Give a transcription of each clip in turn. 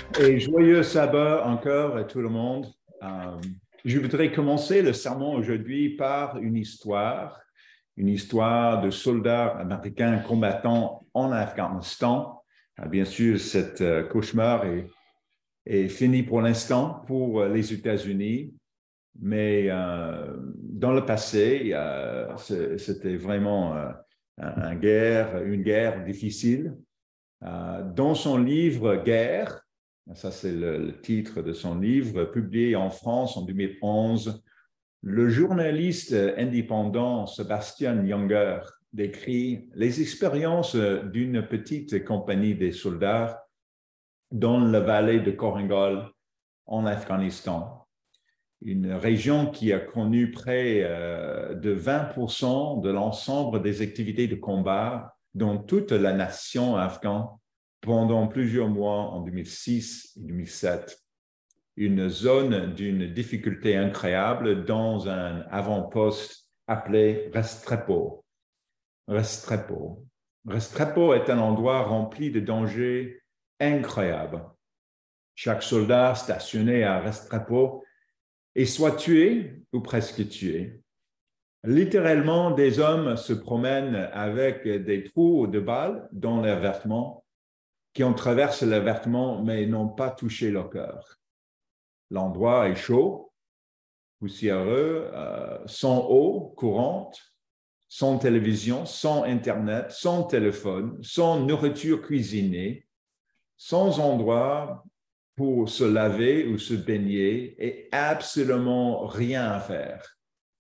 Et joyeux sabbat encore à tout le monde. Euh, je voudrais commencer le sermon aujourd'hui par une histoire de soldats américains combattant en Afghanistan. Bien sûr, cet cauchemar est fini pour l'instant pour les États-Unis, mais dans le passé, c'était vraiment une guerre difficile. Dans son livre Guerre, ça c'est le titre de son livre, publié en France en 2011, le journaliste indépendant Sébastien Younger décrit les expériences d'une petite compagnie des soldats dans la vallée de Korengal en Afghanistan, une région qui a connu près de 20% de l'ensemble des activités de combat dans toute la nation afghane pendant plusieurs mois en 2006 et 2007. Une zone d'une difficulté incroyable dans un avant-poste appelé Restrepo. Restrepo. Restrepo est un endroit rempli de dangers incroyables. Chaque soldat stationné à Restrepo est soit tué ou presque tué. Littéralement, des hommes se promènent avec des trous de balles dans leurs vêtements, qui ont traversé leurs vêtements mais n'ont pas touché leur cœur. L'endroit est chaud, poussiéreux, sans eau courante, sans télévision, sans Internet, sans téléphone, sans nourriture cuisinée, sans endroit pour se laver ou se baigner et absolument rien à faire.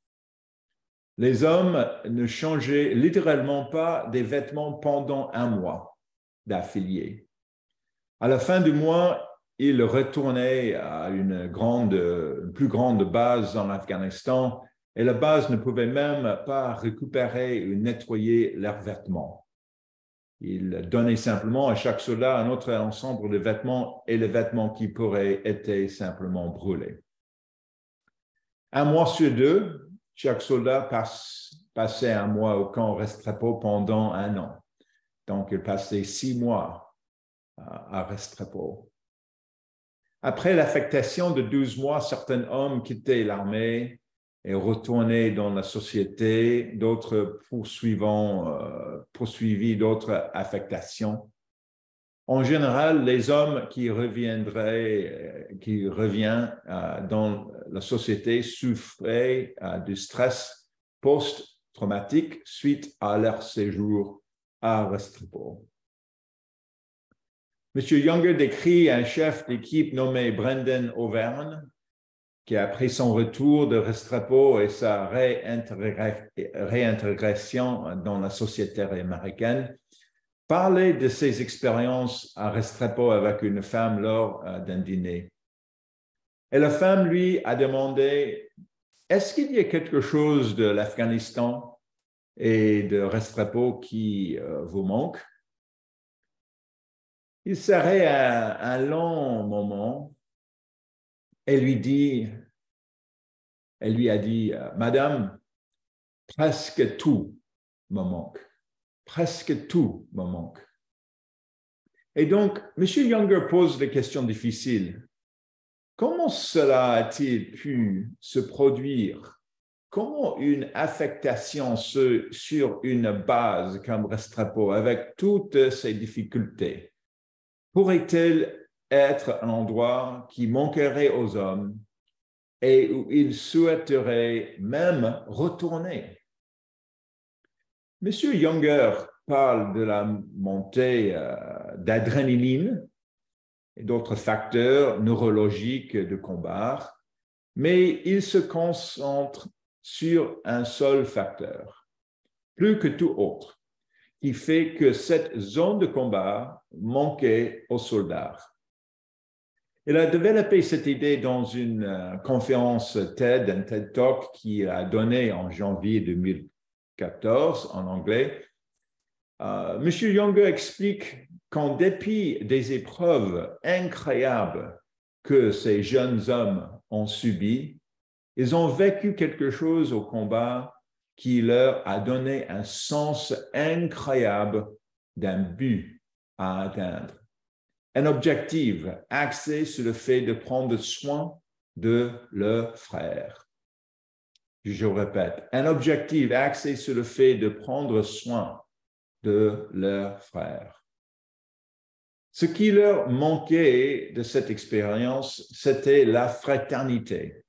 Les hommes ne changeaient littéralement pas des vêtements pendant un mois d'affilée. À la fin du mois, ils retournaient à une plus grande base en Afghanistan et la base ne pouvait même pas récupérer ou nettoyer leurs vêtements. Ils donnaient simplement à chaque soldat un autre ensemble de vêtements et les vêtements qui pourraient être simplement brûlés. Un mois sur deux, chaque soldat passait un mois au camp Restrepo pendant un an. Donc, il passait 6 mois à Restrepo. Après l'affectation de 12 mois, certains hommes quittaient l'armée et retournaient dans la société, d'autres poursuivis d'autres affectations. En général, les hommes qui reviennent dans la société souffraient du stress post-traumatique suite à leur séjour à Restrepo. M. Younger décrit un chef d'équipe nommé Brendan Overn, qui après son retour de Restrepo et sa réintégration dans la société américaine, parlait de ses expériences à Restrepo avec une femme lors d'un dîner. Et la femme lui a demandé, est-ce qu'il y a quelque chose de l'Afghanistan et de Restrepo qui vous manque? Il serait un long moment. Elle lui a dit, Madame, presque tout me manque. Presque tout me manque. Et donc, M. Younger pose des questions difficiles. Comment cela a-t-il pu se produire? Comment une affectation sur une base comme Restrepo, avec toutes ces difficultés, pourrait-elle être un endroit qui manquerait aux hommes et où ils souhaiteraient même retourner? M. Younger parle de la montée d'adrénaline et d'autres facteurs neurologiques de combat, mais il se concentre sur un seul facteur, plus que tout autre, qui fait que cette zone de combat manquait aux soldats. Il a développé cette idée dans une conférence TED, un TED Talk qu'il a donné en janvier 2014 en anglais. M. Younger explique qu'en dépit des épreuves incroyables que ces jeunes hommes ont subies, ils ont vécu quelque chose au combat qui leur a donné un sens incroyable d'un but à atteindre. un objectif axé sur le fait de prendre soin de leurs frères. Je répète, un objectif axé sur le fait de prendre soin de leurs frères. Ce qui leur manquait de cette expérience, c'était la fraternité.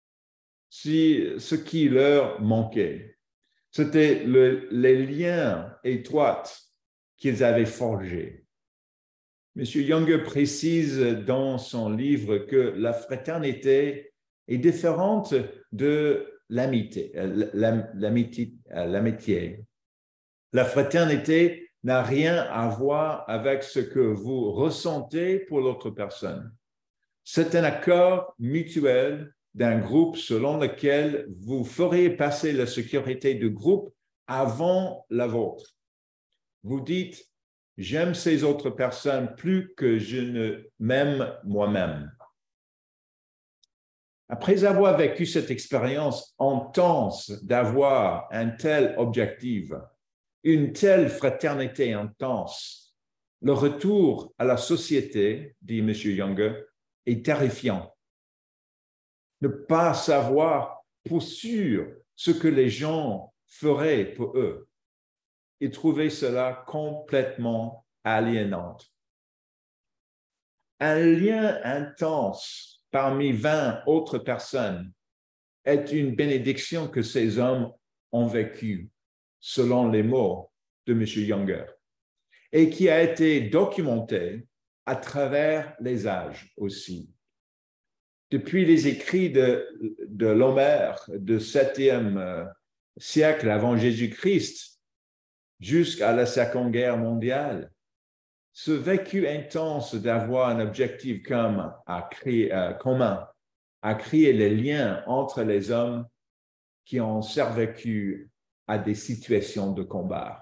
Ce qui leur manquait, c'était les liens étroits qu'ils avaient forgés. M. Younger précise dans son livre que la fraternité est différente de l'amitié. La fraternité n'a rien à voir avec ce que vous ressentez pour l'autre personne. C'est un accord mutuel d'un groupe selon lequel vous ferez passer la sécurité du groupe avant la vôtre. Vous dites, j'aime ces autres personnes plus que je ne m'aime moi-même. Après avoir vécu cette expérience intense d'avoir un tel objectif, une telle fraternité intense, le retour à la société, dit M. Younger, est terrifiant. Ne pas savoir pour sûr ce que les gens feraient pour eux et trouver cela complètement aliénant. Un lien intense parmi 20 autres personnes est une bénédiction que ces hommes ont vécue, selon les mots de M. Younger, et qui a été documentée à travers les âges aussi. Depuis les écrits de l'Homère du 7e siècle avant Jésus-Christ jusqu'à la Seconde Guerre mondiale, ce vécu intense d'avoir un objectif commun à créer les liens entre les hommes qui ont survécu à des situations de combat.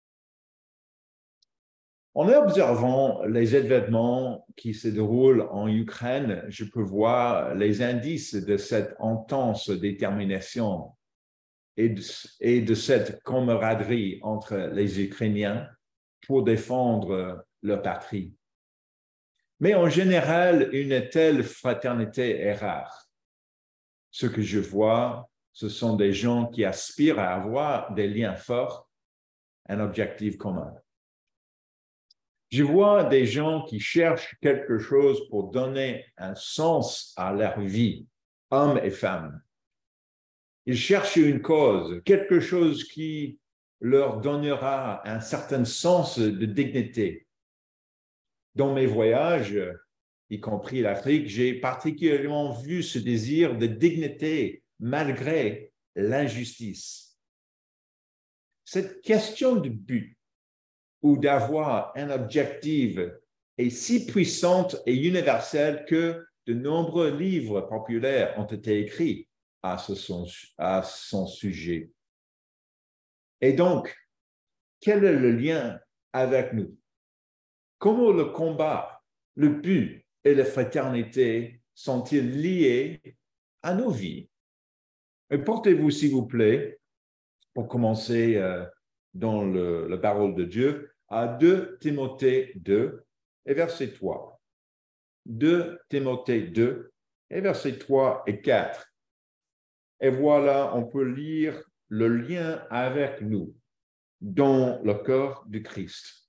En observant les événements qui se déroulent en Ukraine, je peux voir les indices de cette intense détermination et de cette camaraderie entre les Ukrainiens pour défendre leur patrie. Mais en général, une telle fraternité est rare. Ce que je vois, ce sont des gens qui aspirent à avoir des liens forts, un objectif commun. Je vois des gens qui cherchent quelque chose pour donner un sens à leur vie, hommes et femmes. Ils cherchent une cause, quelque chose qui leur donnera un certain sens de dignité. Dans mes voyages, y compris l'Afrique, j'ai particulièrement vu ce désir de dignité malgré l'injustice. Cette question de but ou d'avoir un objectif est si puissante et universelle que de nombreux livres populaires ont été écrits à son sujet. Et donc, quel est le lien avec nous? Comment le combat, le but et la fraternité sont-ils liés à nos vies? Et portez-vous, s'il vous plaît, pour commencer dans la parole de Dieu, à 2 Timothée 2 et verset 3. 2 Timothée 2 et versets 3 et 4. Et voilà, on peut lire le lien avec nous dans le corps du Christ.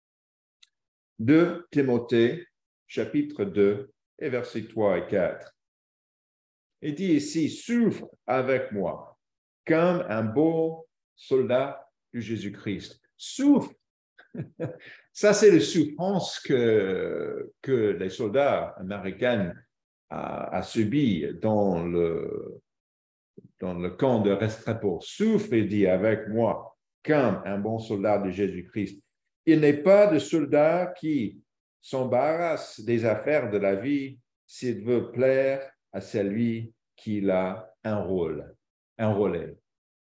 2 Timothée, chapitre 2 et versets 3 et 4. Il dit ici, souffre avec moi comme un beau soldat de Jésus-Christ. Souffre. Ça, c'est la souffrance que les soldats américains ont subi dans le camp de Restrepo. Souffre, il dit, avec moi, comme un bon soldat de Jésus-Christ. Il n'est pas de soldat qui s'embarrasse des affaires de la vie s'il veut plaire à celui qui l'a enrôlé.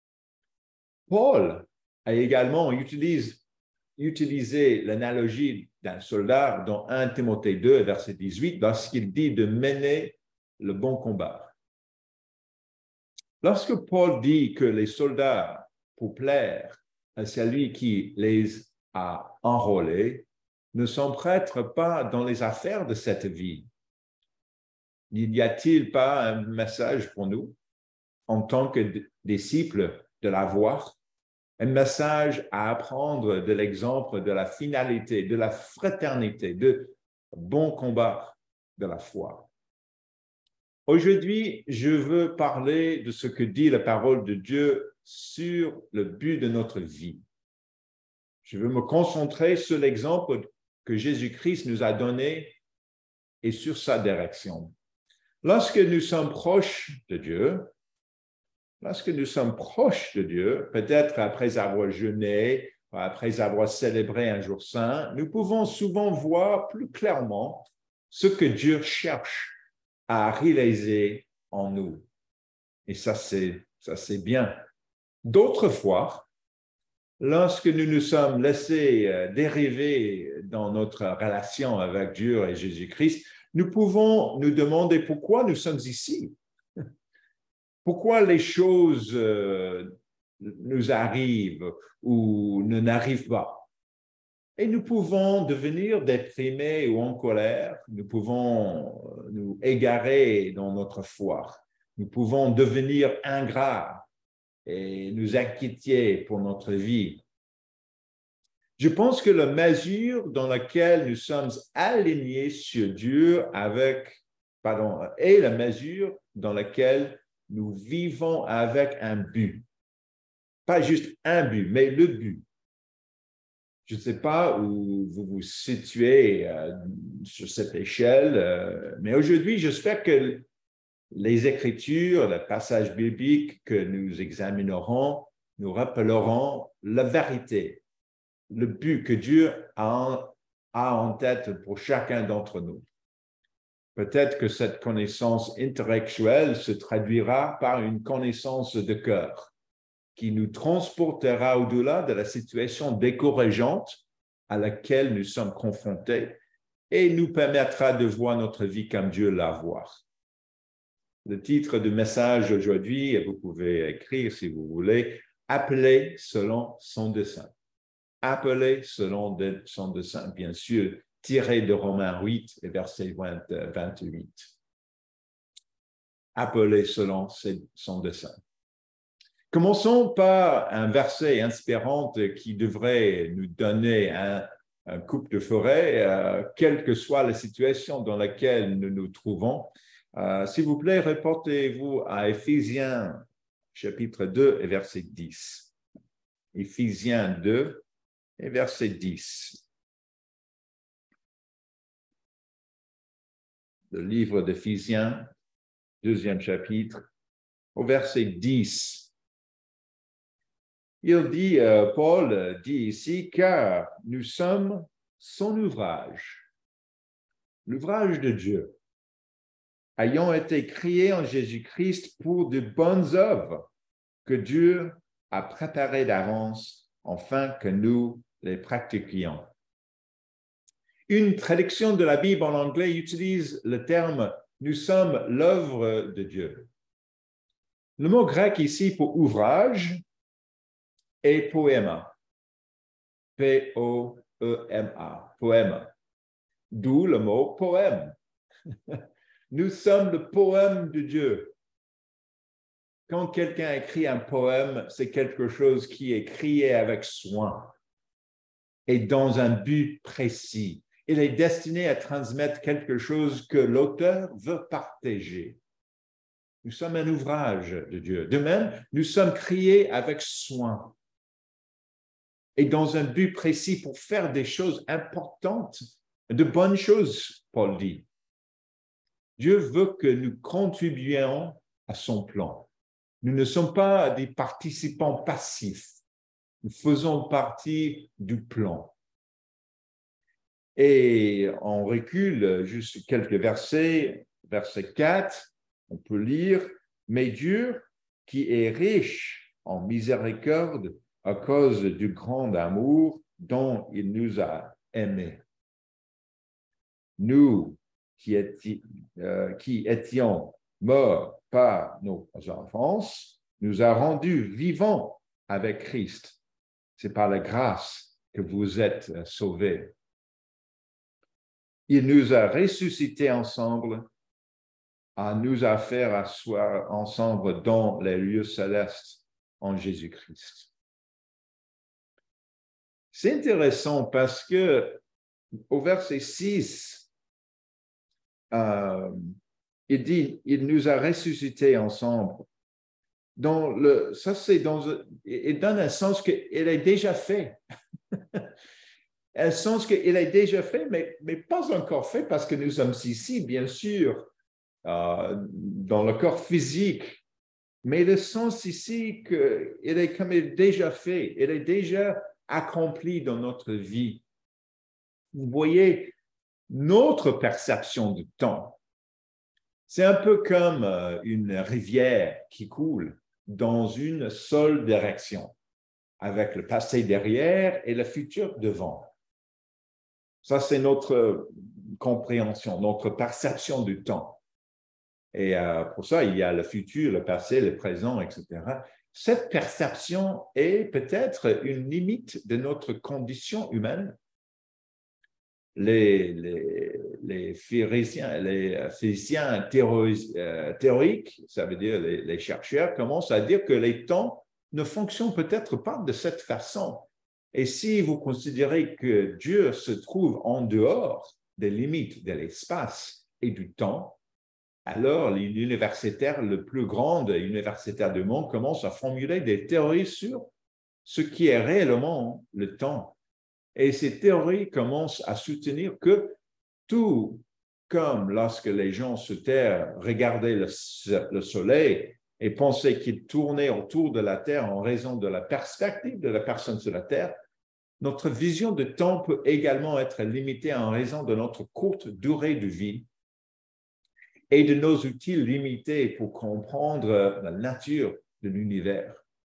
Paul a également utilisé l'analogie d'un soldat dans 1 Timothée 2, verset 18, lorsqu'il dit de mener le bon combat. Lorsque Paul dit que les soldats, pour plaire à celui qui les a enrôlés, ne s'emprêtre pas dans les affaires de cette vie? N'y a-t-il pas un message pour nous en tant que disciples de la voie? Un message à apprendre de l'exemple de la finalité, de la fraternité, de bon combat de la foi. Aujourd'hui, je veux parler de ce que dit la parole de Dieu sur le but de notre vie. Je veux me concentrer sur l'exemple que Jésus-Christ nous a donné et sur sa direction. Lorsque nous sommes proches de Dieu, peut-être après avoir jeûné, après avoir célébré un jour saint, nous pouvons souvent voir plus clairement ce que Dieu cherche à réaliser en nous. Et ça, c'est bien. D'autres fois, lorsque nous nous sommes laissés dériver dans notre relation avec Dieu et Jésus-Christ, nous pouvons nous demander pourquoi nous sommes ici. Pourquoi les choses nous arrivent ou ne n'arrivent pas? Et nous pouvons devenir déprimés ou en colère, nous pouvons nous égarer dans notre foi, nous pouvons devenir ingrats et nous inquiéter pour notre vie. Je pense que la mesure dans laquelle nous sommes alignés sur Dieu est la mesure dans laquelle nous vivons avec un but. Pas juste un but, mais le but. Je ne sais pas où vous vous situez sur cette échelle, mais aujourd'hui, j'espère que les Écritures, le passage biblique que nous examinerons, nous rappelleront la vérité, le but que Dieu a en tête pour chacun d'entre nous. Peut-être que cette connaissance intellectuelle se traduira par une connaissance de cœur qui nous transportera au-delà de la situation décourageante à laquelle nous sommes confrontés et nous permettra de voir notre vie comme Dieu la voit. Le titre du message aujourd'hui, vous pouvez écrire si vous voulez, « Appelé selon son dessein ». Appelé selon son dessein, bien sûr, tiré de Romains 8 et verset 28. Appelé selon son dessein. Commençons par un verset inspirant qui devrait nous donner un coup de forêt, quelle que soit la situation dans laquelle nous nous trouvons. S'il vous plaît, reportez-vous à Éphésiens chapitre 2 et verset 10. Éphésiens 2 et verset 10. Le livre d'Éphésiens, deuxième chapitre, au verset 10. Il dit, Paul dit ici, car nous sommes son ouvrage, l'ouvrage de Dieu, ayant été créés en Jésus-Christ pour de bonnes œuvres que Dieu a préparées d'avance, afin que nous les pratiquions. Une traduction de la Bible en anglais utilise le terme « nous sommes l'œuvre de Dieu ». Le mot grec ici pour ouvrage est poema, P-O-E-M-A, poema, d'où le mot poème. Nous sommes le poème de Dieu. Quand quelqu'un écrit un poème, c'est quelque chose qui est créé avec soin et dans un but précis. Il est destiné à transmettre quelque chose que l'auteur veut partager. Nous sommes un ouvrage de Dieu. De même, nous sommes créés avec soin et dans un but précis pour faire des choses importantes, de bonnes choses, Paul dit. Dieu veut que nous contribuions à son plan. Nous ne sommes pas des participants passifs. Nous faisons partie du plan. Et on recule juste quelques versets. Verset 4, on peut lire « Mais Dieu, qui est riche en miséricorde à cause du grand amour dont il nous a aimés. Nous qui étions morts par nos enfances, nous a rendus vivants avec Christ. C'est par la grâce que vous êtes sauvés. Il nous a ressuscités ensemble, à nous à faire asseoir ensemble dans les lieux célestes en Jésus-Christ. C'est intéressant parce que au verset 6, il dit, il nous a ressuscités ensemble. Ça, c'est il donne un sens qu'il est déjà fait. Un sens qu'il est déjà fait, mais pas encore fait parce que nous sommes ici, bien sûr, dans le corps physique. Mais le sens ici qu'il est comme il est déjà fait, il est déjà accompli dans notre vie. Vous voyez, notre perception du temps, c'est un peu comme une rivière qui coule dans une seule direction, avec le passé derrière et le futur devant. Ça, c'est notre compréhension, notre perception du temps. Et pour ça, il y a le futur, le passé, le présent, etc. Cette perception est peut-être une limite de notre condition humaine. Les physiciens théoriques, ça veut dire les chercheurs, commencent à dire que les temps ne fonctionnent peut-être pas de cette façon. Et si vous considérez que Dieu se trouve en dehors des limites de l'espace et du temps, alors l'universitaire le plus grand universitaire du monde commence à formuler des théories sur ce qui est réellement le temps. Et ces théories commencent à soutenir que tout comme lorsque les gens sur Terre regardaient le soleil et pensaient qu'il tournait autour de la Terre en raison de la perspective de la personne sur la Terre, notre vision de temps peut également être limitée en raison de notre courte durée de vie et de nos outils limités pour comprendre la nature de l'univers.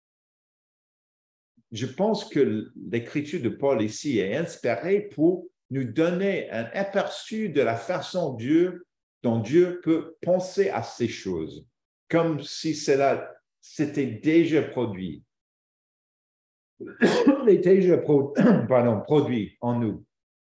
Je pense que l'écriture de Paul ici est inspirée pour nous donner un aperçu de la façon dont Dieu peut penser à ces choses, comme si cela s'était déjà produit. Il est déjà produit en nous.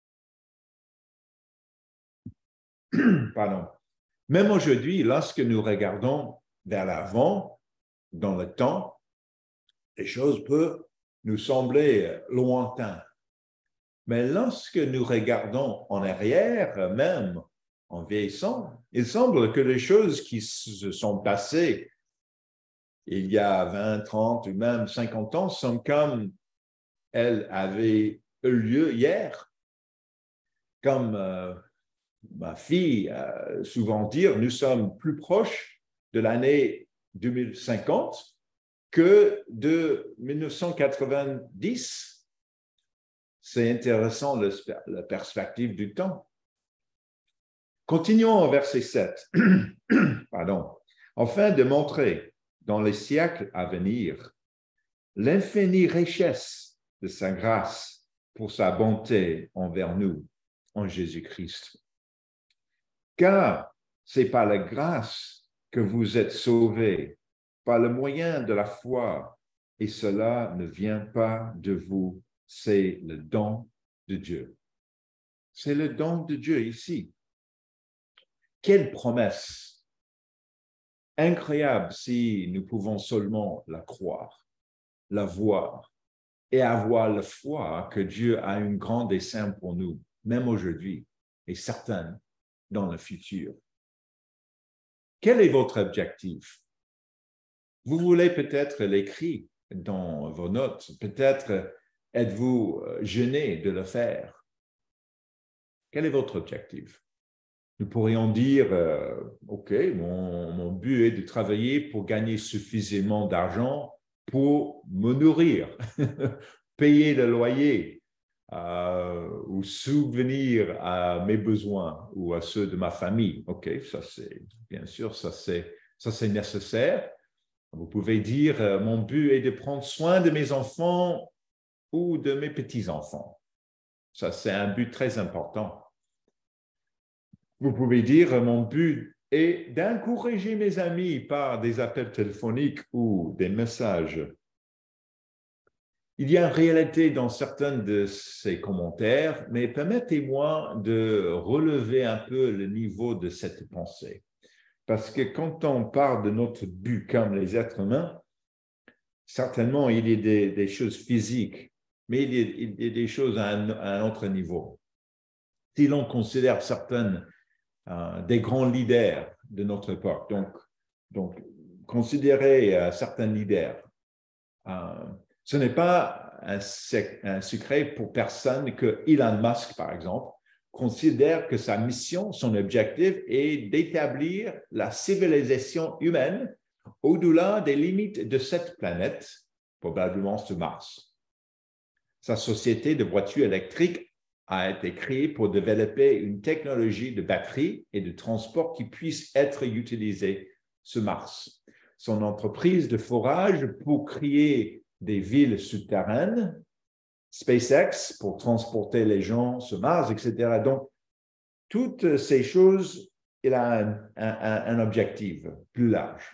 Pardon. Même aujourd'hui, lorsque nous regardons vers l'avant, dans le temps, les choses peuvent nous sembler lointaines. Mais lorsque nous regardons en arrière, même en vieillissant, il semble que les choses qui se sont passées il y a 20, 30 ou même 50 ans sont comme elles avaient eu lieu hier. Comme ma fille souvent dire, nous sommes plus proches de l'année 2050 que de 1990. C'est intéressant la perspective du temps. Continuons au verset 7. Pardon. Afin de montrer dans les siècles à venir l'infinie richesse de sa grâce pour sa bonté envers nous en Jésus-Christ. Car c'est par la grâce que vous êtes sauvés, par le moyen de la foi, et cela ne vient pas de vous, c'est le don de Dieu. C'est le don de Dieu ici. Quelle promesse incroyable si nous pouvons seulement la croire, la voir et avoir la foi que Dieu a un grand dessein pour nous, même aujourd'hui, et certain dans le futur. Quel est votre objectif? Vous voulez peut-être l'écrire dans vos notes, peut-être êtes-vous gêné de le faire. Quel est votre objectif? Nous pourrions dire, OK, mon but est de travailler pour gagner suffisamment d'argent pour me nourrir, payer le loyer ou subvenir à mes besoins ou à ceux de ma famille. OK, ça c'est, bien sûr, ça c'est nécessaire. Vous pouvez dire, mon but est de prendre soin de mes enfants ou de mes petits-enfants. Ça, c'est un but très important. Vous pouvez dire, mon but est d'encourager mes amis par des appels téléphoniques ou des messages. Il y a une réalité dans certains de ces commentaires, mais permettez-moi de relever un peu le niveau de cette pensée. Parce que quand on parle de notre but comme les êtres humains, certainement il y a des choses physiques, mais il y a des choses à un autre niveau. Si l'on considère certains des grands leaders de notre époque, donc considérer certains leaders, ce n'est pas un secret pour personne que Elon Musk, par exemple, considère que sa mission, son objectif est d'établir la civilisation humaine au-delà des limites de cette planète, probablement sur Mars. Sa société de voitures électriques a été créée pour développer une technologie de batterie et de transport qui puisse être utilisée sur Mars. Son entreprise de forage pour créer des villes souterraines, SpaceX pour transporter les gens sur Mars, etc. Donc, toutes ces choses, il a un objectif plus large.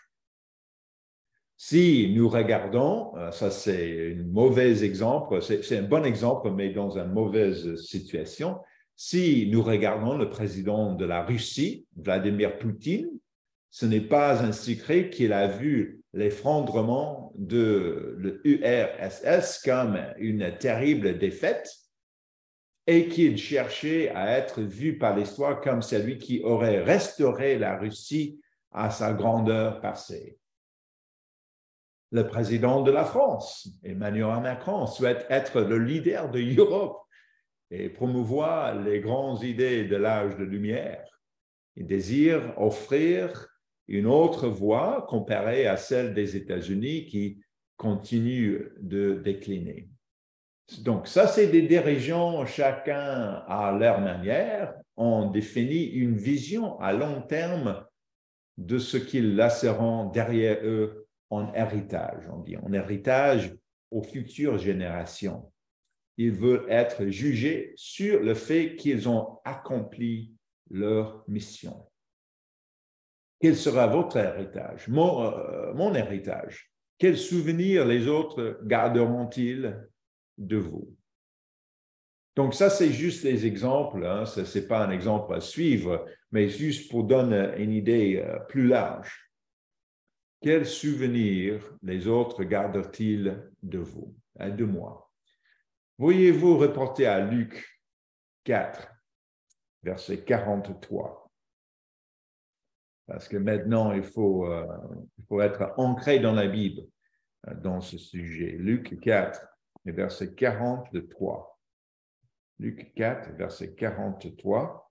Si nous regardons, ça c'est un mauvais exemple, c'est un bon exemple, mais dans une mauvaise situation, si nous regardons le président de la Russie, Vladimir Poutine, ce n'est pas un secret qu'il a vu l'effondrement de l'URSS comme une terrible défaite et qu'il cherchait à être vu par l'histoire comme celui qui aurait restauré la Russie à sa grandeur passée. Le président de la France, Emmanuel Macron, souhaite être le leader de l'Europe et promouvoir les grandes idées de l'âge de lumière. Il désire offrir une autre voie comparée à celle des États-Unis qui continue de décliner. Donc, ça, c'est des dirigeants, chacun à leur manière, ont défini une vision à long terme de ce qu'ils laisseront derrière eux en héritage, on dit, en héritage aux futures générations. Ils veulent être jugés sur le fait qu'ils ont accompli leur mission. Quel sera votre héritage? Mon héritage. Quels souvenirs les autres garderont-ils de vous? Donc ça, c'est juste des exemples, hein. Ce n'est pas un exemple à suivre, mais juste pour donner une idée plus large. Quels souvenirs les autres gardent-ils de vous, de moi? Voyez-vous reporter à Luc 4, verset 43. Parce que maintenant, il faut être ancré dans la Bible, dans ce sujet. Luc 4, verset 43. Luc 4, verset 43.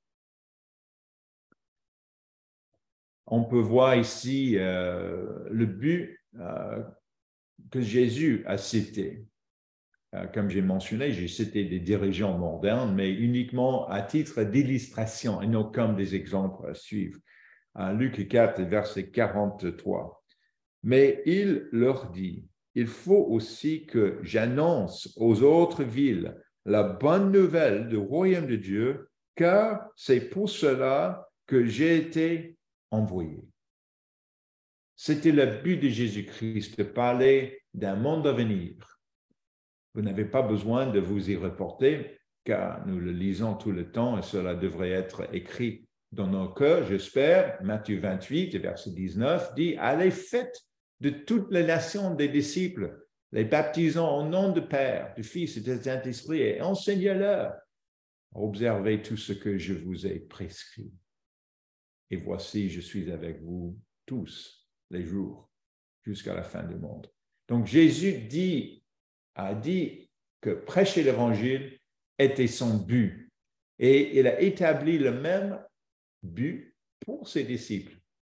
On peut voir ici le but que Jésus a cité. Comme j'ai mentionné, j'ai cité des dirigeants modernes, mais uniquement à titre d'illustration et non comme des exemples à suivre. Luc 4, verset 43. Mais il leur dit, il faut aussi que j'annonce aux autres villes la bonne nouvelle du royaume de Dieu, car c'est pour cela que j'ai été envoyé. C'était le but de Jésus-Christ, de parler d'un monde à venir. Vous n'avez pas besoin de vous y reporter, car nous le lisons tout le temps et cela devrait être écrit dans nos cœurs, j'espère. Matthieu 28, verset 19, dit « Allez, faites de toutes les nations des disciples, les baptisant au nom du Père, du Fils et du Saint-Esprit, et enseignez-leur à observer tout ce que je vous ai prescrit. Et voici, je suis avec vous tous les jours jusqu'à la fin du monde. » Donc, Jésus a dit que prêcher l'Évangile était son but. Et il a établi le même but pour ses disciples.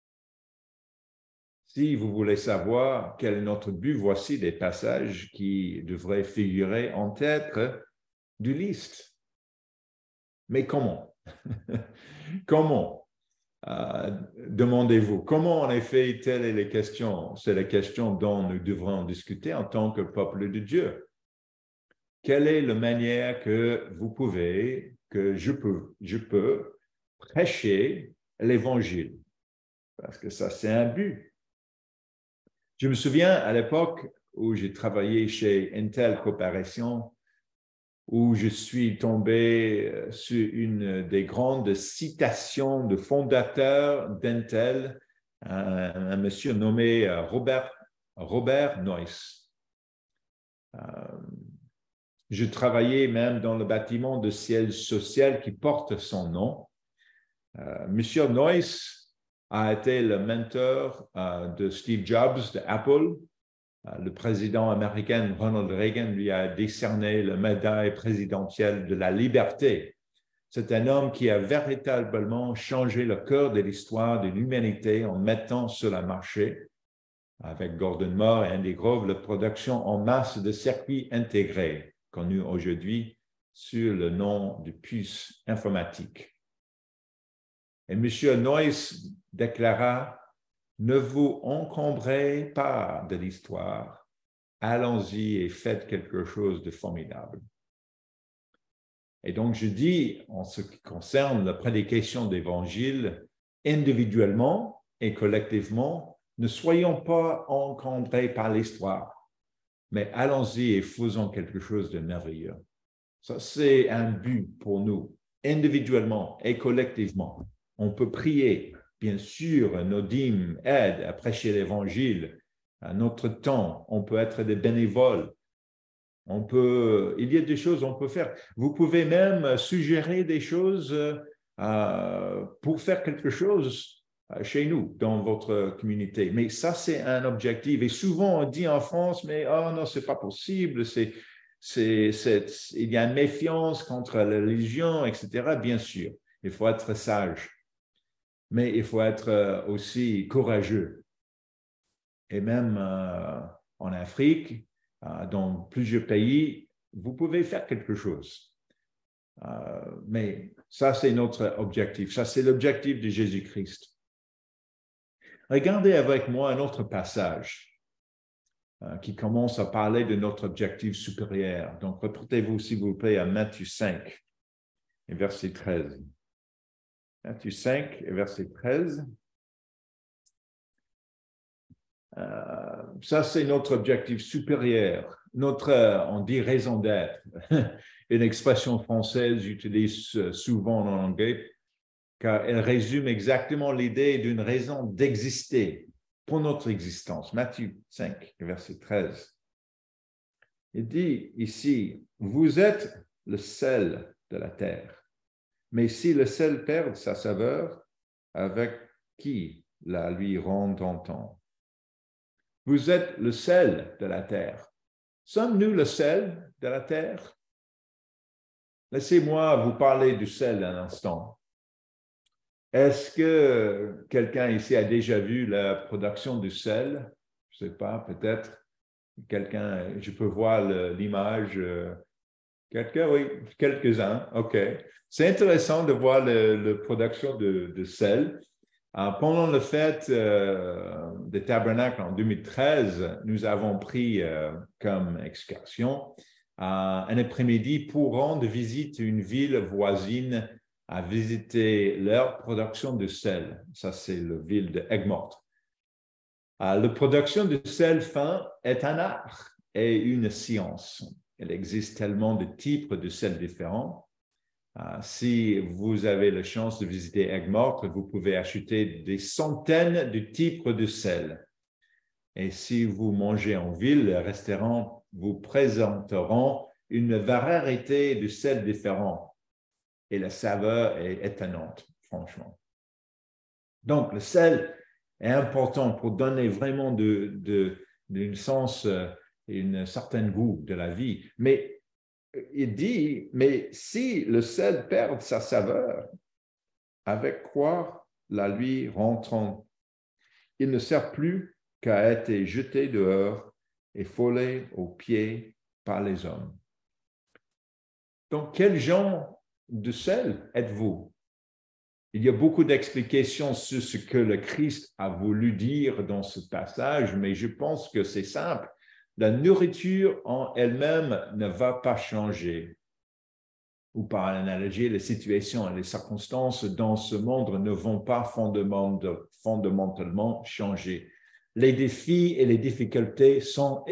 Si vous voulez savoir quel est notre but, voici des passages qui devraient figurer en tête du liste. Mais comment? Comment? Demandez-vous. Comment, en effet, telle est la question? C'est la question dont nous devrons discuter en tant que peuple de Dieu. Quelle est la manière que vous pouvez, que je peux prêcher l'Évangile? Parce que ça, c'est un but. Je me souviens, à l'époque, où j'ai travaillé chez Intel Corporation, où je suis tombé sur une des grandes citations de fondateur d'Intel, un monsieur nommé Robert Noyce. Je travaillais même dans le bâtiment de siège social qui porte son nom. Monsieur Noyce a été le mentor de Steve Jobs d'Apple. Le président américain Ronald Reagan lui a décerné la médaille présidentielle de la liberté. C'est un homme qui a véritablement changé le cœur de l'histoire de l'humanité en mettant sur le marché, avec Gordon Moore et Andy Grove, la production en masse de circuits intégrés, connus aujourd'hui sous le nom de puces informatiques. Et M. Noyce déclara: ne vous encombrez pas de l'histoire, allons-y et faites quelque chose de formidable. Et donc, je dis, en ce qui concerne la prédication d'Évangile, individuellement et collectivement, ne soyons pas encombrés par l'histoire, mais allons-y et faisons quelque chose de merveilleux. Ça, c'est un but pour nous, individuellement et collectivement. On peut prier. Bien sûr, nos dîmes aident à prêcher l'Évangile. À notre temps, on peut être des bénévoles. Il y a des choses qu'on peut faire. Vous pouvez même suggérer des choses pour faire quelque chose chez nous, dans votre communauté. Mais ça, c'est un objectif. Et souvent, on dit en France, mais oh non, c'est pas possible. Il y a une méfiance contre la religion, etc. Bien sûr, il faut être sage. Mais il faut être aussi courageux. Et même en Afrique, dans plusieurs pays, vous pouvez faire quelque chose. Mais ça, c'est notre objectif. Ça, c'est l'objectif de Jésus-Christ. Regardez avec moi un autre passage qui commence à parler de notre objectif supérieur. Donc, reportez-vous, s'il vous plaît, à Matthieu 5, et verset 13. Matthieu 5, et verset 13. Ça, c'est notre objectif supérieur, on dit raison d'être. Une expression française j'utilise souvent en anglais, car elle résume exactement l'idée d'une raison d'exister pour notre existence. Matthieu 5, verset 13. Il dit ici, vous êtes le sel de la terre. Mais si le sel perd sa saveur, avec qui la lui rend-on? Vous êtes le sel de la terre. Sommes-nous le sel de la terre? Laissez-moi vous parler du sel un instant. Est-ce que quelqu'un ici a déjà vu la production du sel? Je ne sais pas, peut-être. Quelqu'un, je peux voir l'image. Quelqu'un, oui, quelques-uns. OK. C'est intéressant de voir la production de sel. Pendant le fête des Tabernacles en 2013, nous avons pris comme excursion un après-midi pour rendre visite à une ville voisine à visiter leur production de sel. Ça, c'est la ville de Egmont. La production de sel fin est un art et une science. Il existe tellement de types de sel différents. Si vous avez la chance de visiter Aigues-Mortes, vous pouvez acheter des centaines de types de sel. Et si vous mangez en ville, les restaurants vous présenteront une variété de sels différents. Et la saveur est étonnante, franchement. Donc, le sel est important pour donner vraiment d'un sens et un certain goût de la vie. Mais il dit, mais si le sel perd sa saveur, avec quoi la lui rend-on? Il ne sert plus qu'à être jeté dehors et foulé aux pieds par les hommes. Donc, quel genre de sel êtes-vous? Il y a beaucoup d'explications sur ce que le Christ a voulu dire dans ce passage, mais je pense que c'est simple. La nourriture en elle-même ne va pas changer. Ou par analogie, les situations et les circonstances dans ce monde ne vont pas fondamentalement changer. les défis et les difficultés sont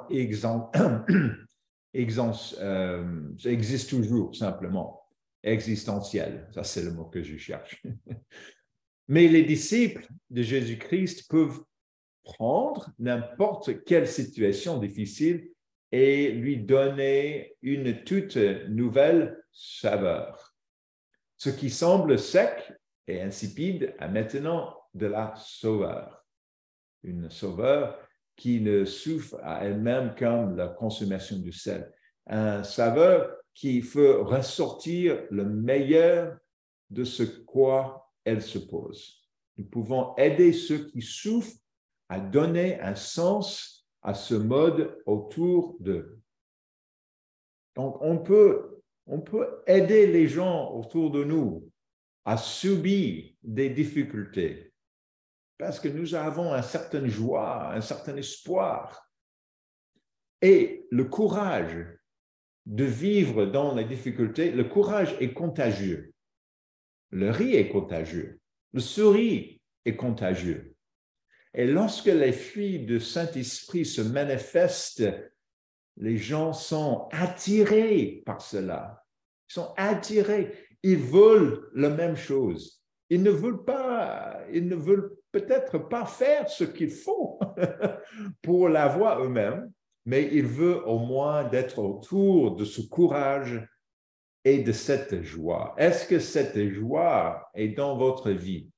existent toujours, simplement, existentiels. Ça, c'est le mot que je cherche. Mais les disciples de Jésus-Christ peuvent prendre n'importe quelle situation difficile et lui donner une toute nouvelle saveur. Ce qui semble sec et insipide a maintenant de la sauveur. Une saveur qui ne souffre à elle-même comme la consommation du sel. Un saveur qui fait ressortir le meilleur de ce quoi elle se pose. Nous pouvons aider ceux qui souffrent à donner un sens à ce mode autour d'eux. Donc, on peut aider les gens autour de nous à subir des difficultés parce que nous avons une certaine joie, un certain espoir et le courage de vivre dans les difficultés. Le courage est contagieux. Le rire est contagieux. Le sourire est contagieux. Et lorsque les fruits du Saint-Esprit se manifestent, les gens sont attirés par cela. Ils sont attirés. Ils veulent la même chose. Ils ne veulent peut-être pas faire ce qu'il faut pour l'avoir eux-mêmes, mais ils veulent au moins d'être autour de ce courage et de cette joie. Est-ce que cette joie est dans votre vie?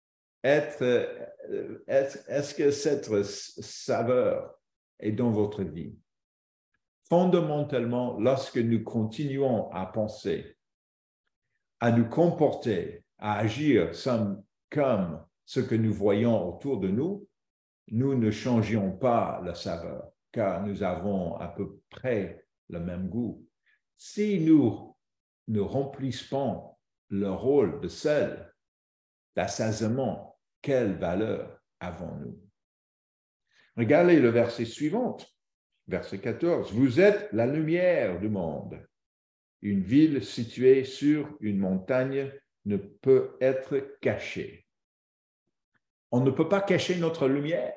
Est-ce que cette saveur est dans votre vie? Fondamentalement, lorsque nous continuons à penser, à nous comporter, à agir comme ce que nous voyons autour de nous, nous ne changeons pas la saveur, car nous avons à peu près le même goût. Si nous ne remplissons le rôle de sel, d'assainement, quelle valeur avons-nous? Regardez le verset suivant, verset 14. Vous êtes la lumière du monde. Une ville située sur une montagne ne peut être cachée. On ne peut pas cacher notre lumière.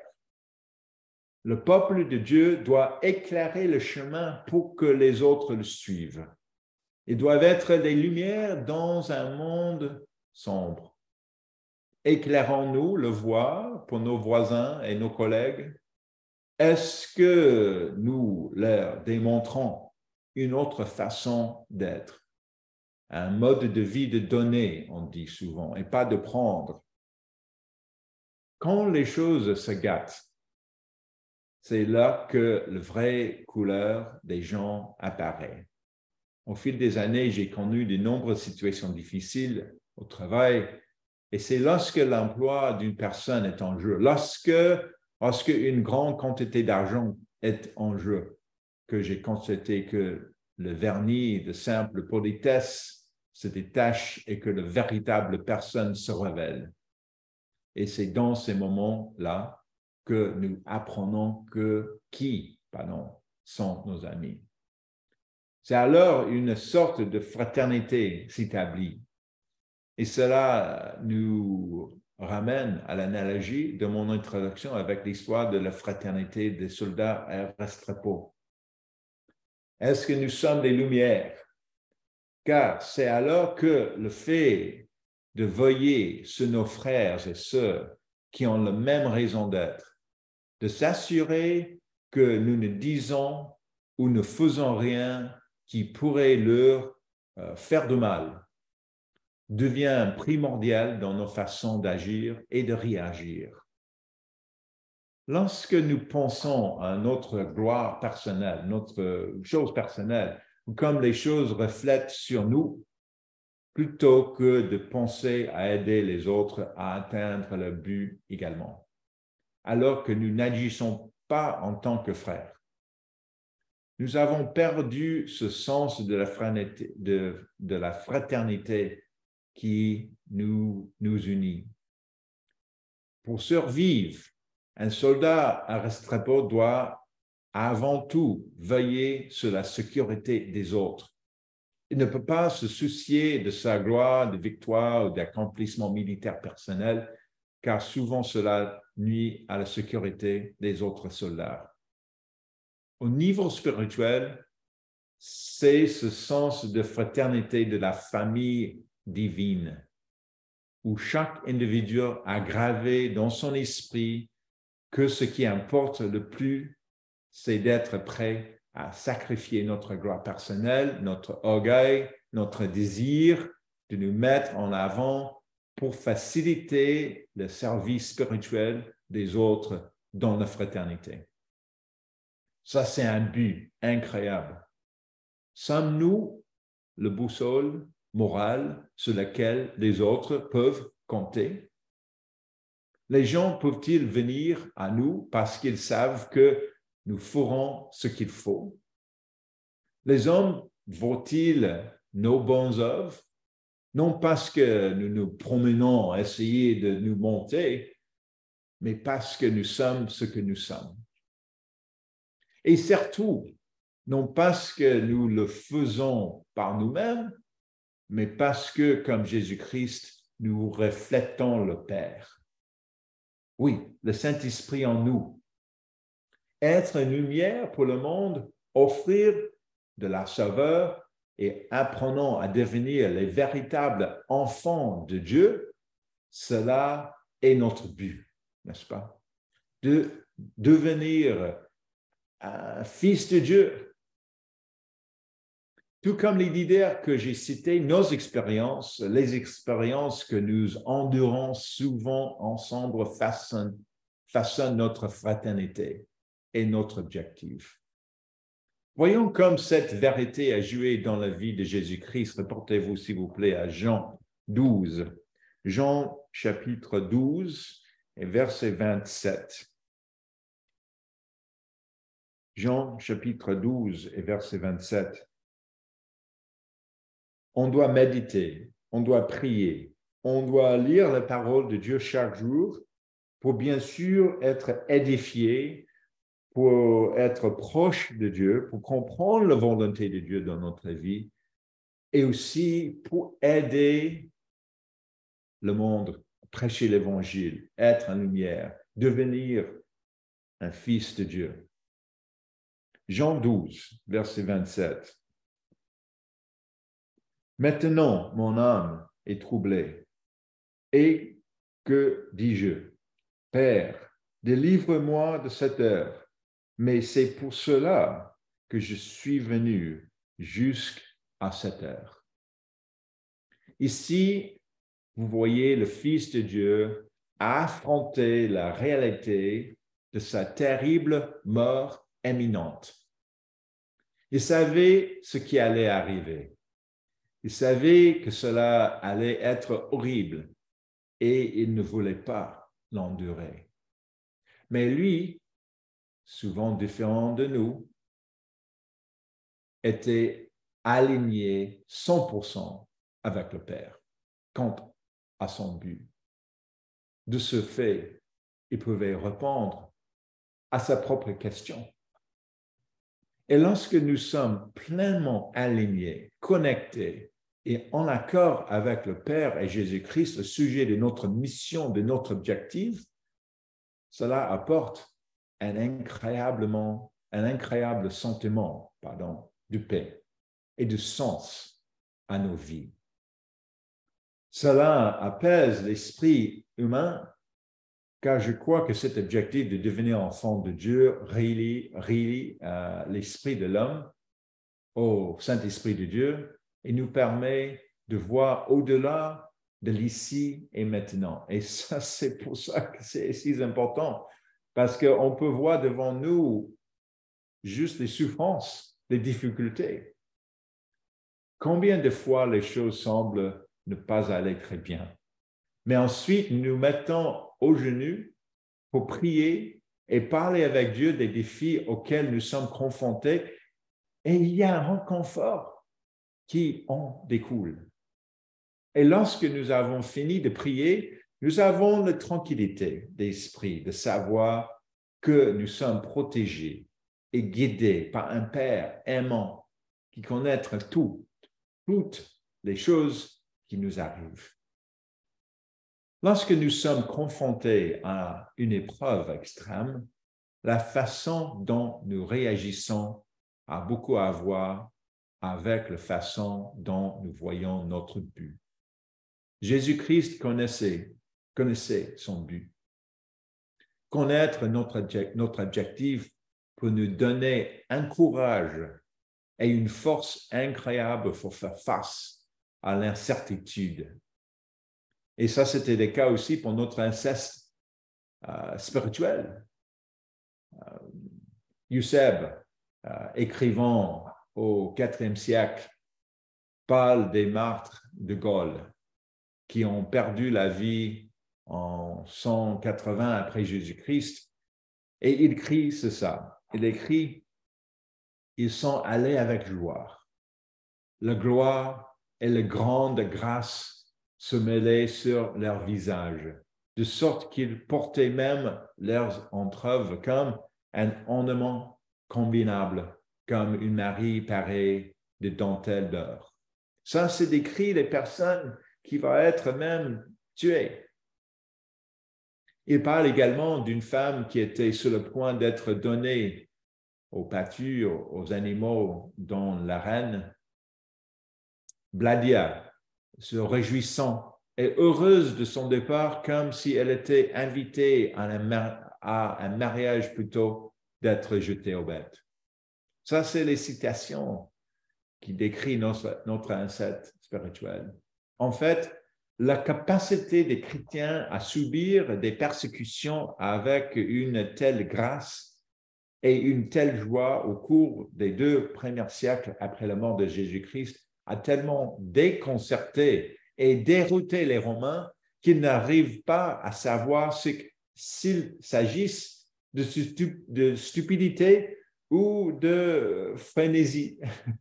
Le peuple de Dieu doit éclairer le chemin pour que les autres le suivent. Ils doivent être des lumières dans un monde sombre. Éclairons-nous le voie pour nos voisins et nos collègues? Est-ce que nous leur démontrons une autre façon d'être? Un mode de vie de donner, on dit souvent, et pas de prendre. Quand les choses se gâtent, c'est là que la vraie couleur des gens apparaît. Au fil des années, j'ai connu de nombreuses situations difficiles au travail. Et c'est lorsque l'emploi d'une personne est en jeu, lorsque une grande quantité d'argent est en jeu, que j'ai constaté que le vernis de simple politesse se détache et que la véritable personne se révèle. Et c'est dans ces moments-là que nous apprenons qui sont nos amis. C'est alors une sorte de fraternité s'établit. Et cela nous ramène à l'analogie de mon introduction avec l'histoire de la fraternité des soldats à Restrepo. Est-ce que nous sommes des lumières? Car c'est alors que le fait de veiller sur nos frères et sœurs qui ont la même raison d'être, de s'assurer que nous ne disons ou ne faisons rien qui pourrait leur faire de mal, devient primordial dans nos façons d'agir et de réagir. Lorsque nous pensons à notre gloire personnelle, notre chose personnelle, comme les choses reflètent sur nous, plutôt que de penser à aider les autres à atteindre le but également, alors que nous n'agissons pas en tant que frères. Nous avons perdu ce sens de la fraternité qui nous unit. Pour survivre, un soldat à Restrepo doit avant tout veiller sur la sécurité des autres. Il ne peut pas se soucier de sa gloire, de victoire ou d'accomplissement militaire personnel, car souvent cela nuit à la sécurité des autres soldats. Au niveau spirituel, c'est ce sens de fraternité de la famille divine, où chaque individu a gravé dans son esprit que ce qui importe le plus, c'est d'être prêt à sacrifier notre gloire personnelle, notre orgueil, notre désir de nous mettre en avant pour faciliter le service spirituel des autres dans la fraternité. Ça, c'est un but incroyable. Sommes-nous le boussole morale sur laquelle les autres peuvent compter? Les gens peuvent-ils venir à nous parce qu'ils savent que nous ferons ce qu'il faut? Les hommes voient-ils nos bonnes œuvres? Non parce que nous nous promenons à essayer de nous monter, mais parce que nous sommes ce que nous sommes. Et surtout, non parce que nous le faisons par nous-mêmes, mais parce que, comme Jésus-Christ, nous reflétons le Père. Oui, le Saint-Esprit en nous. Être une lumière pour le monde, offrir de la saveur et apprenant à devenir les véritables enfants de Dieu, cela est notre but, n'est-ce pas? De devenir un fils de Dieu. Tout comme les leaders que j'ai cités, nos expériences, les expériences que nous endurons souvent ensemble façonnent notre fraternité et notre objectif. Voyons comme cette vérité a joué dans la vie de Jésus-Christ. Reportez-vous, s'il vous plaît, à Jean 12. Jean chapitre 12 et verset 27. Jean chapitre 12 et verset 27. On doit méditer, on doit prier, on doit lire la parole de Dieu chaque jour pour bien sûr être édifié, pour être proche de Dieu, pour comprendre la volonté de Dieu dans notre vie et aussi pour aider le monde, prêcher l'évangile, être en lumière, devenir un fils de Dieu. Jean 12, verset 27. Maintenant, mon âme est troublée. Et que dis-je? Père, délivre-moi de cette heure. Mais c'est pour cela que je suis venu jusqu'à cette heure. Ici, vous voyez le Fils de Dieu affronter la réalité de sa terrible mort imminente. Il savait ce qui allait arriver. Il savait que cela allait être horrible et il ne voulait pas l'endurer. Mais lui, souvent différent de nous, était aligné 100% avec le Père quant à son but. De ce fait, il pouvait répondre à sa propre question. Et lorsque nous sommes pleinement alignés, connectés et en accord avec le Père et Jésus-Christ, le sujet de notre mission, de notre objectif, cela apporte un incroyable sentiment de paix et de sens à nos vies. Cela apaise l'esprit humain, car je crois que cet objectif de devenir enfant de Dieu relie l'esprit de l'homme au Saint-Esprit de Dieu et nous permet de voir au-delà de l'ici et maintenant. Et ça, c'est pour ça que c'est si important, parce qu'on peut voir devant nous juste les souffrances, les difficultés. Combien de fois les choses semblent ne pas aller très bien, mais ensuite nous nous mettons aux genoux pour prier et parler avec Dieu des défis auxquels nous sommes confrontés et il y a un réconfort qui en découle. Et lorsque nous avons fini de prier, nous avons la tranquillité d'esprit de savoir que nous sommes protégés et guidés par un Père aimant qui connaît toutes les choses qui nous arrivent. Lorsque nous sommes confrontés à une épreuve extrême, la façon dont nous réagissons a beaucoup à voir avec la façon dont nous voyons notre but. Jésus-Christ connaissait son but. Connaître notre objectif pour nous donner un courage et une force incroyable pour faire face à l'incertitude. Et ça, c'était le cas aussi pour notre inceste spirituel. Eusèbe, écrivant au IVe siècle, parle des martyrs de Gaule qui ont perdu la vie en 180 après Jésus-Christ. Et il écrit ça. Il écrit, ils sont allés avec joie. La gloire et la grande grâce se mêlaient sur leur visage, de sorte qu'ils portaient même leurs entraves comme un ornement combinable, comme une Marie parée de dentelle d'or. Ça, c'est décrit les personnes qui vont être même tuées. Il parle également d'une femme qui était sur le point d'être donnée aux pâtures, aux animaux, dont la reine Bladia, se réjouissant et heureuse de son départ, comme si elle était invitée à un mariage plutôt d'être jetée aux bêtes. Ça, c'est les citations qui décrivent notre inceste spirituel. En fait, la capacité des chrétiens à subir des persécutions avec une telle grâce et une telle joie au cours des 2 premiers siècles après la mort de Jésus-Christ a tellement déconcerté et dérouté les Romains qu'ils n'arrivent pas à savoir s'il s'agisse de stupidité ou de frénésie.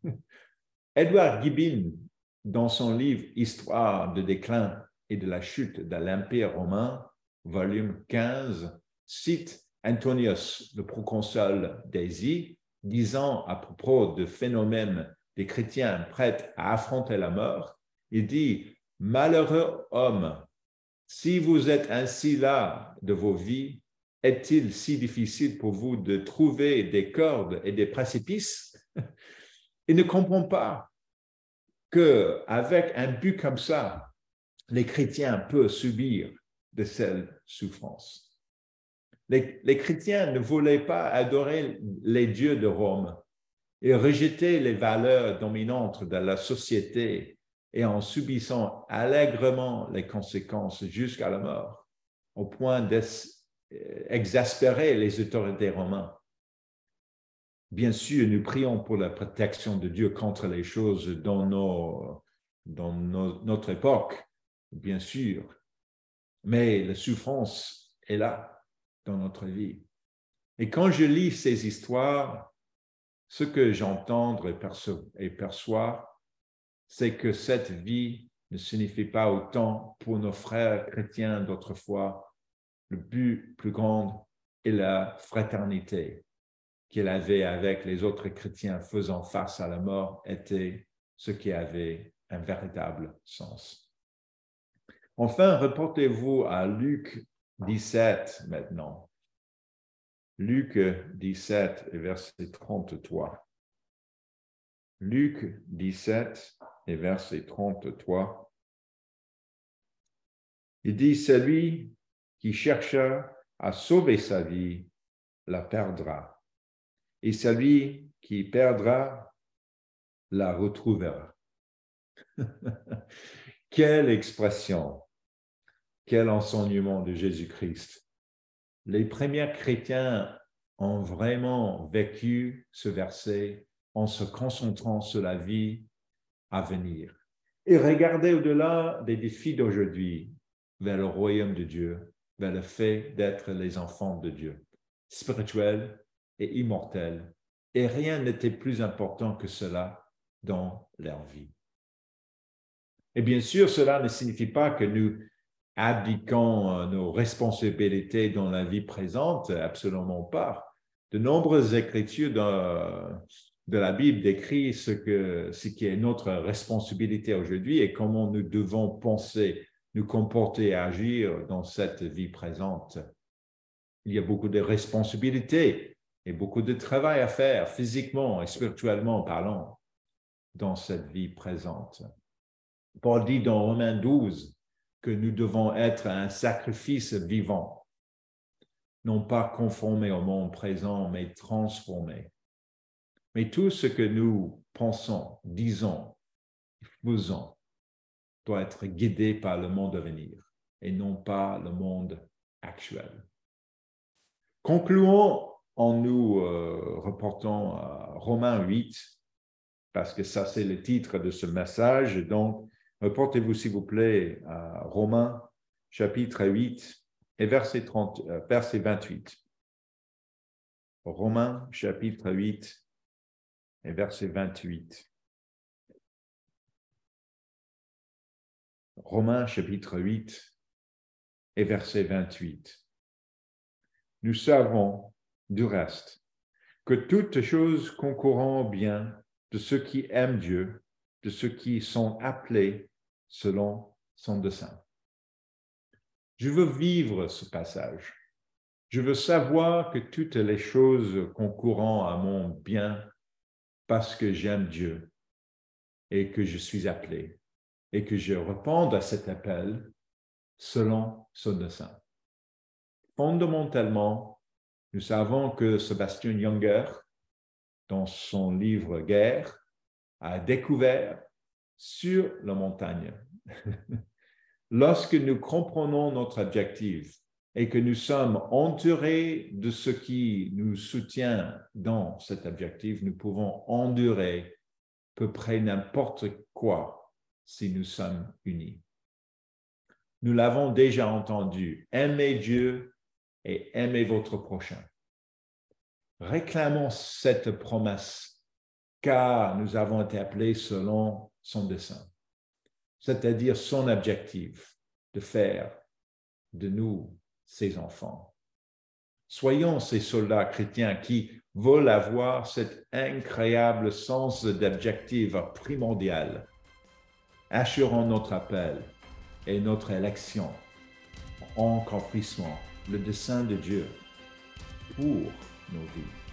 Edward Gibbon, dans son livre « Histoire du déclin et de la chute de l'Empire romain », volume 15, cite Antonius, le proconsul d'Asie, disant à propos du phénomène des chrétiens prêts à affronter la mort, il dit « Malheureux homme, si vous êtes ainsi là de vos vies, est-il si difficile pour vous de trouver des cordes et des précipices ?» Il ne comprend pas qu'avec un but comme ça, les chrétiens peuvent subir de ces souffrances. Les chrétiens ne voulaient pas adorer les dieux de Rome et rejeter les valeurs dominantes de la société et en subissant allègrement les conséquences jusqu'à la mort, au point d'exaspérer les autorités romaines. Bien sûr, nous prions pour la protection de Dieu contre les choses dans notre époque, bien sûr, mais la souffrance est là dans notre vie. Et quand je lis ces histoires, ce que j'entends et perçois, c'est que cette vie ne signifie pas autant pour nos frères chrétiens d'autrefois. Le but plus grand est la fraternité qu'il avait avec les autres chrétiens faisant face à la mort était ce qui avait un véritable sens. Enfin, reportez-vous à Luc 17 maintenant. Luc 17, verset 33. Luc 17, verset 33. Il dit, celui qui chercha à sauver sa vie la perdra. Et celui qui perdra la retrouvera. Quelle expression, quel enseignement de Jésus-Christ. Les premiers chrétiens ont vraiment vécu ce verset en se concentrant sur la vie à venir. Et regardez au-delà des défis d'aujourd'hui vers le royaume de Dieu, vers le fait d'être les enfants de Dieu, spirituels et immortels. Et rien n'était plus important que cela dans leur vie. Et bien sûr, cela ne signifie pas que nous abdiquons nos responsabilités dans la vie présente, absolument pas. De nombreuses écritures de la Bible décrivent ce qui est notre responsabilité aujourd'hui et comment nous devons penser nous comporter et agir dans cette vie présente. Il y a beaucoup de responsabilités et beaucoup de travail à faire, physiquement et spirituellement parlant, dans cette vie présente. Paul dit dans Romains 12 que nous devons être un sacrifice vivant, non pas conformé au monde présent, mais transformé. Mais tout ce que nous pensons, disons, faisons, doit être guidé par le monde à venir et non pas le monde actuel. Concluons en nous reportant à Romains 8, parce que ça, c'est le titre de ce message. Donc, reportez-vous, s'il vous plaît, à Romains, chapitre 8, et verset 28. Romains, chapitre 8, et verset 28. Romains, chapitre 8, et verset 28. Nous savons, du reste, que toutes choses concourent bien de ceux qui aiment Dieu, de ceux qui sont appelés selon son dessein. Je veux vivre ce passage. Je veux savoir que toutes les choses concourent à mon bien parce que j'aime Dieu et que je suis appelé et que je réponds à cet appel selon son dessein. Fondamentalement, nous savons que Sebastian Junger, dans son livre Guerre, a découvert sur la montagne. Lorsque nous comprenons notre objectif et que nous sommes entourés de ce qui nous soutient dans cet objectif, nous pouvons endurer à peu près n'importe quoi si nous sommes unis. Nous l'avons déjà entendu, aimez Dieu et aimez votre prochain. Réclamons cette promesse, car nous avons été appelés selon son dessein, c'est-à-dire son objectif de faire de nous ses enfants. Soyons ces soldats chrétiens qui veulent avoir cet incroyable sens d'objectif primordial, assurant notre appel et notre élection en accomplissement, le dessein de Dieu pour nos vies.